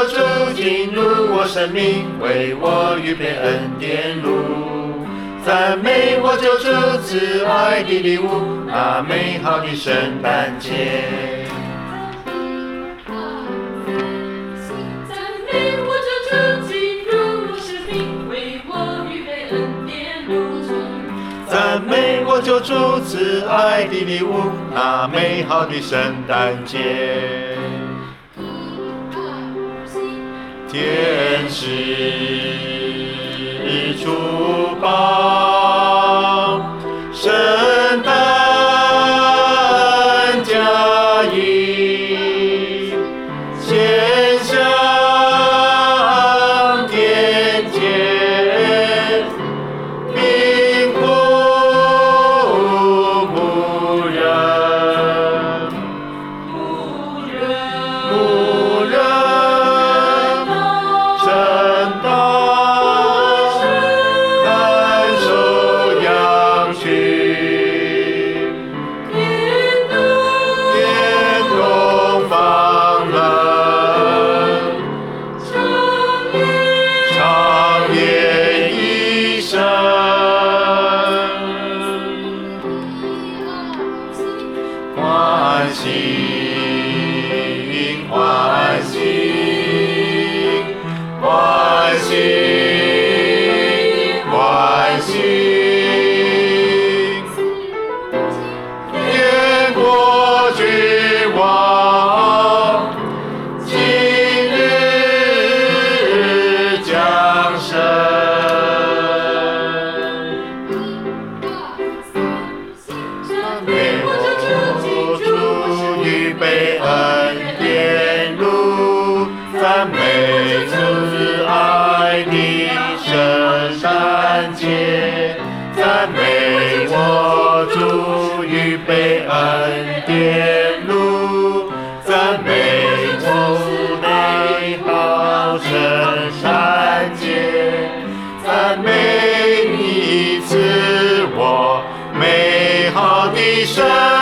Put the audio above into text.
救主进入我生命，为我预备恩典路。赞美我救主慈爱的礼物，那美好的圣诞节。 赞美我救主进入我生命，为我预备恩典路。 赞美我救主慈爱的礼物，那美好的圣诞节。天使出报，圣诞佳音，献上天间，贫苦牧人。欢喜，欢喜，欢喜，欢喜，天国君王今日降生。预备恩典路，赞美慈爱的圣诞节，赞美我主预备恩典路，赞美我美好圣诞节，赞美你赐我美好的圣。